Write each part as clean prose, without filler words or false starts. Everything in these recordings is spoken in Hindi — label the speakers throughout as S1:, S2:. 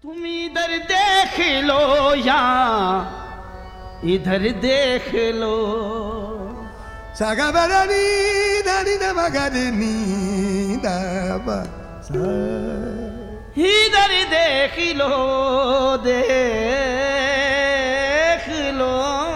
S1: तुम इधर देख लो या इधर देख लो।
S2: सागाबारानी दानी दा मगानी दाबा सा।
S1: इधर देख लो देख लो।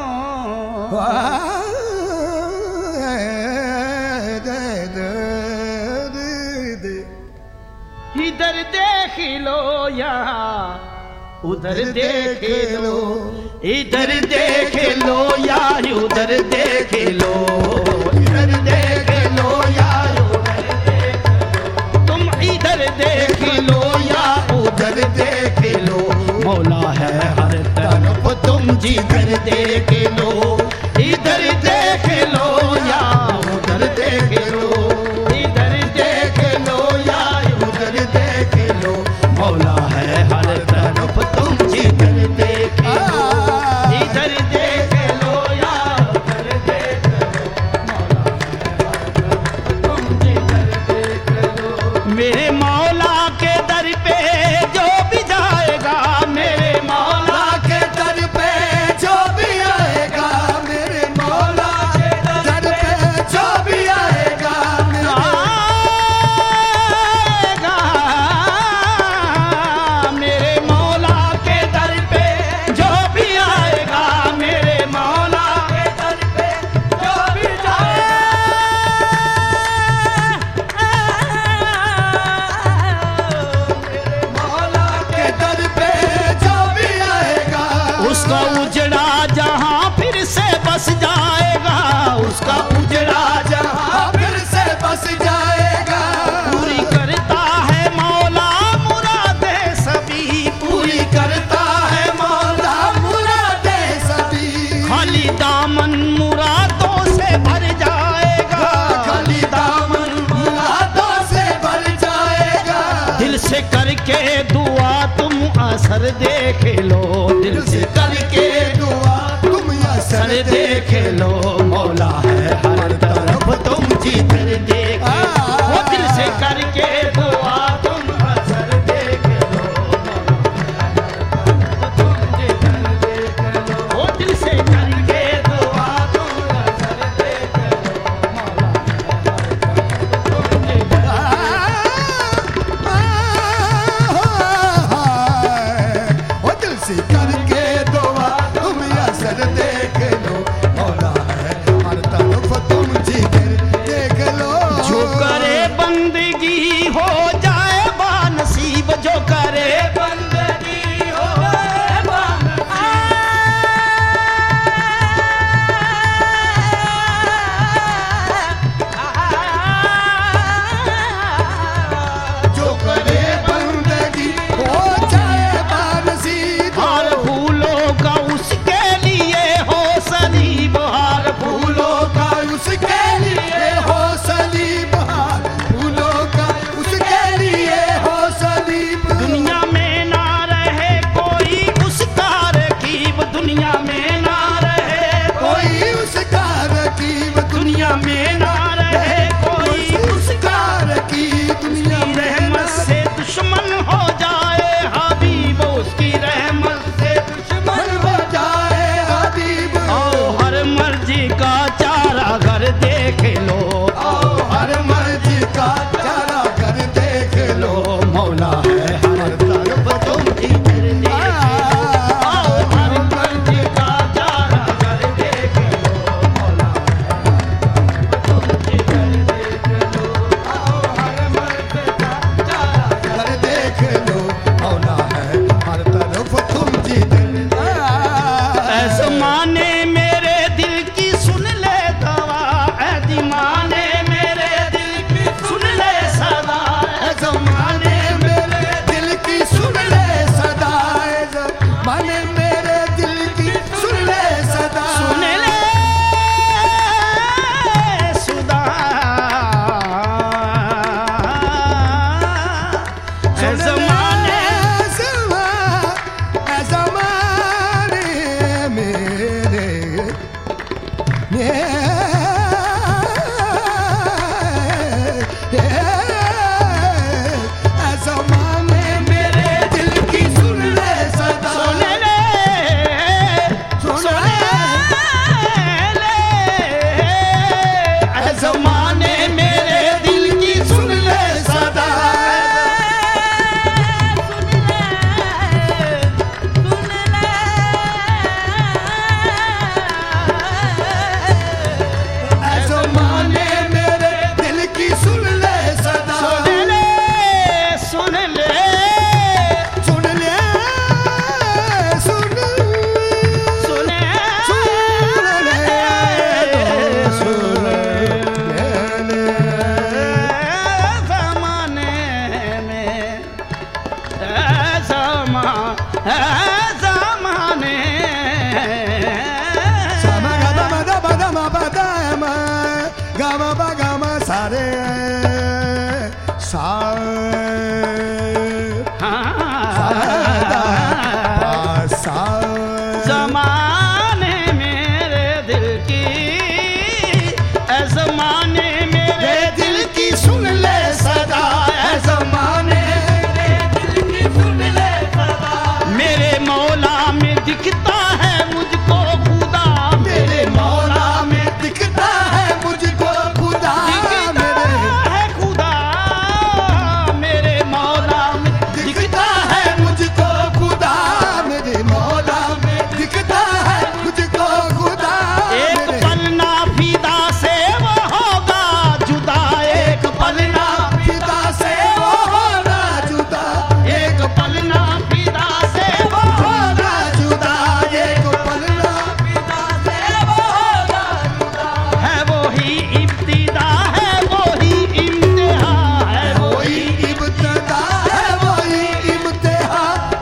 S1: इधर देख लो या उधर देख लो। इधर देख लो या उधर देख लो। इधर देख लो या उधर देख लो। तुम इधर देख लो या उधर देख लो। मौला है हर तरफ तुम जिधर देख लो। इधर देख लो या उधर देख लो। इधर देख लो या उधर देख लो। मौला है हर तरफ तुम जिधर देख लो। इधर देख लो या उधर देख लो। तुम जिधर देख लो। मेरे मौला के दर पे जो भी जाएगा। मेरे मौला के दर पे जो भी आएगा। मेरे मौला के दर पे जो भी आएगा। मेरे मौला के दर पे जो भी आएगा। मेरे मौला के दर पे जो भी मौला के दर पे जो भी आएगा। उसका उजड़ा जहां फिर से बस जाएगा। उसका उजड़ा जहां फिर से बस जाएगा। पूरी करता है मौला मुरादे सभी। पूरी करता है मौला मुरादे सभी। खाली दामन मुरादों से भर जाएगा। खाली दामन मुरादों से भर जाएगा। दिल से करके दुआ तुम असर देख लो। दिल से करके दुआ तुम असर देख लो। मौला है हर तरफ तुम जिधर देख लो। वो दिल से करके दुआ तुम असर देख लो। तुम जिधर देख लो। वो दिल से करके दुआ तुम असर देख लो। तुम जिधर
S2: वो दिल से करके दुआ तुम असर देख लो। मौला है हर तरफ तुम जिधर देख लो।
S1: जो करे बंदगी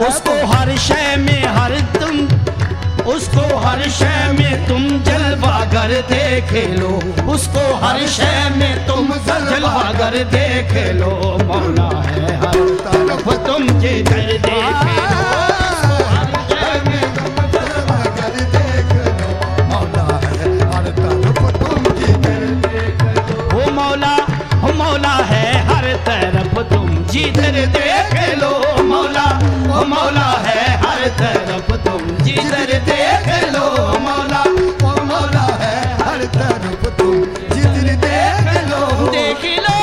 S1: उसको हर शय में हर तुम, उसको हर शय में तुम जलवागर देख लो, उसको हर शय में तुम जलवागर देख लो। मौला है हर तरफ तुम जिधर देख लो, हर शय में तुम जलवागर देख लो।
S2: मौला है हर तरफ तुम जिधर देख लो।
S1: ओ मौला है हर तरफ तुम जिधर देख लो। मौला ओ मौला है हर तरफ तुम जिधर देख लो। मौला
S2: ओ मौला है हर तरफ तुम जिधर देख लो।
S1: देख लो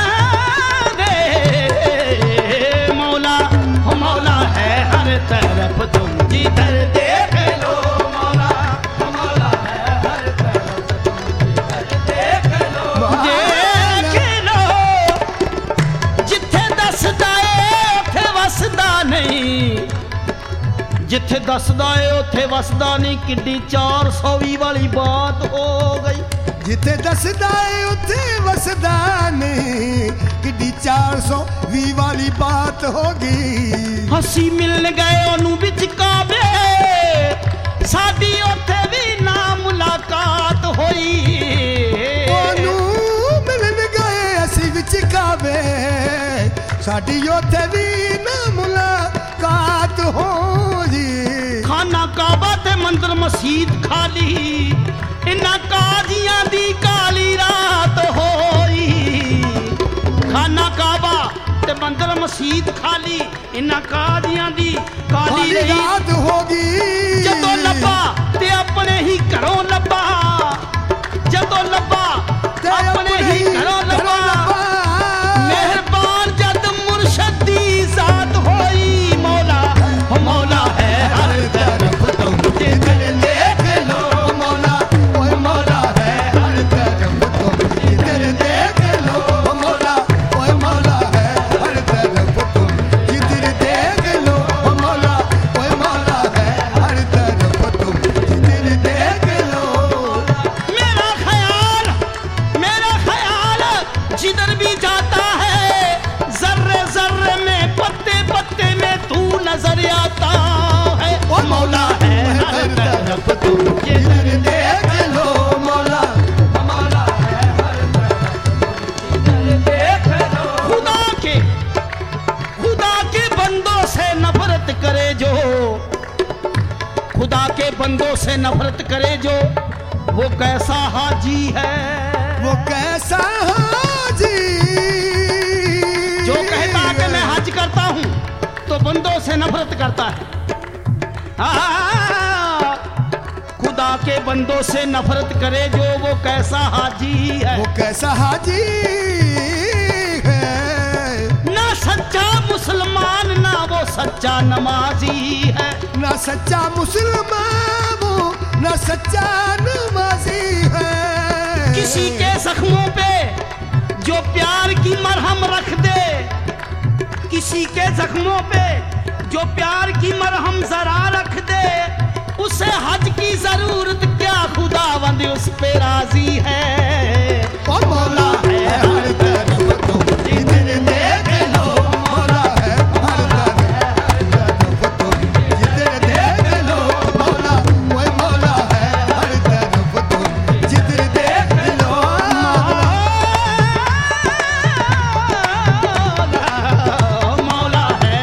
S1: रे मौला ओ मौला है हर तरफ तुम जिधर देख लो। मौला ओ मौला है हर तरफ तुम जिधर देख लो। देख लो जिथे दसदा है उथे वसदा नहीं, जिथे दसदा है उथे वसदा नहीं। किड्डी 420 वाली बात हो गई।
S2: जिथे दसदा है उथे वसदा नहीं, किड्डी 420 वाली बात होगी।
S1: हसी मिलन गए ओनू विच काबे, साडी उथे भी ना मुलाकात होई।
S2: ओनू मिलन गए असी विच काबे, साडी उथे भी ना मुलाकात होई।
S1: खाना काबा ते मंदिर मसीद खाली, इन्ना काजियां दी काली रात होई। खाना काबा ते मंदिर मसीद खाली, इन्ना काजियां दी काली
S2: रात होगी।
S1: जदों लब्बा ते अपने ही घरों लब्बा, जदों लब्बा ते अपने ही घरों लब्बा। मेहरबान जद मुर्शद दी जात होई। मौला ओ मौला है हर तरफ तुम जिधर देख लो।
S2: मौला ओए मौला है हर तरफ तुम जिधर देख लो। मौला ओए मौला है हर तरफ तुम जिधर देख लो। मौला ओए मौला है हर तरफ तुम जिधर देख लो।
S1: मेरा ख्याल जिधर भी जाता है, जर्रे जर्रे में पत्ते पत्ते में तू नजर आता है। ओ मौला है हर तरफ तुम जिधर देख लो। मौला मौला है हर तरफ जिधर देख लो। खुदा के बंदों से नफरत करे जो, खुदा के बंदों से नफरत करे जो, वो कैसा हाजी है।
S2: वो कैसा हाजी
S1: जो कहता कि मैं हज करता हूं तो बंदों से नफरत करता है। खुदा के बंदों से नफरत करे जो, वो कैसा हाजी है।
S2: वो कैसा हाजी है।
S1: ना सच्चा मुसलमान ना वो सच्चा नमाजी है।
S2: ना सच्चा मुसलमान वो ना सच्चा नमाजी है।
S1: किसी के जख्मों पे जो प्यार की मरहम रख दे, किसी के जख्मों पे जो प्यार की मरहम जरा रख दे, उसे हज की जरूरत क्या, खुदावंद उस पे राजी है।
S2: ओ मौला है हर तरफ तुम जिधर देख लो। मौला है हर तरफ तुम जिधर देख लो। मौला ओए मौला है हर तरफ तुम जिधर देख लो।
S1: मौला है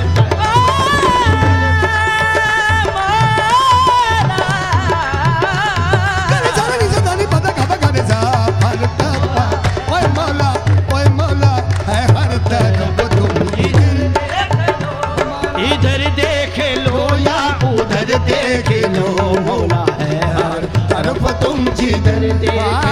S1: इधर देख लो या उधर देख लो। मौला है हर तरफ तुम जिधर देख